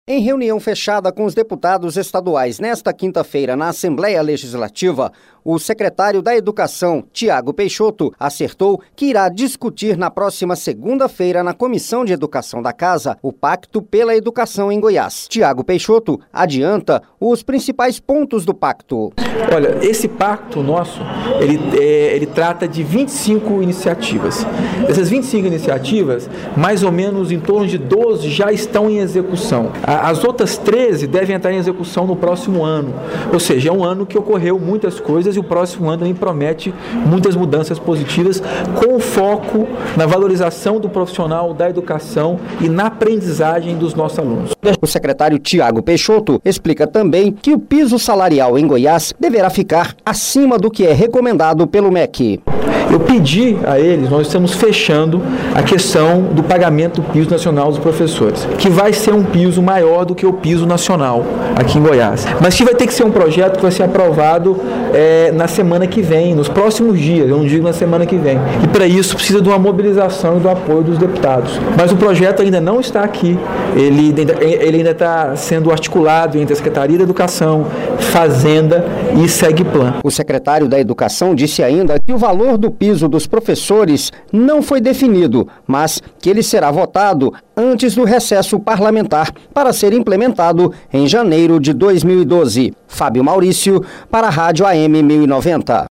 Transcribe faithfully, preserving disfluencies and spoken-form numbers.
Em reunião fechada com os deputados estaduais nesta quinta-feira na Assembleia Legislativa, o secretário da Educação, Tiago Peixoto, acertou que irá discutir na próxima segunda-feira na Comissão de Educação da Casa o Pacto pela Educação em Goiás. Tiago Peixoto adianta os principais pontos do pacto. Olha, esse pacto nosso, ele, é, ele trata de vinte e cinco iniciativas. Dessas vinte e cinco iniciativas, mais ou menos em torno de doze já estão em execução. As outras treze devem entrar em execução no próximo ano. Ou seja, é um ano que ocorreu muitas coisas e o próximo ano também promete muitas mudanças positivas, com foco na valorização do profissional da educação e na aprendizagem dos nossos alunos. O secretário Tiago Peixoto explica também que o piso salarial em Goiás deverá ficar acima do que é recomendado pelo M E C. Eu pedi a eles, nós estamos fechando a questão do pagamento do piso nacional dos professores, que vai ser um piso maior do que o piso nacional aqui em Goiás. Mas que vai ter que ser um projeto que vai ser aprovado é, na semana que vem, nos próximos dias, eu não digo na semana que vem. E para isso precisa de uma mobilização e do apoio dos deputados. Mas o projeto ainda não está aqui, ele, ele ainda está sendo articulado entre a Secretaria da Educação, Fazenda e Segplan. O secretário da Educação disse ainda que o valor do piso dos professores não foi definido, mas que ele será votado antes do recesso parlamentar para ser implementado em janeiro de dois mil e doze. Fábio Maurício, para a Rádio A M mil e noventa.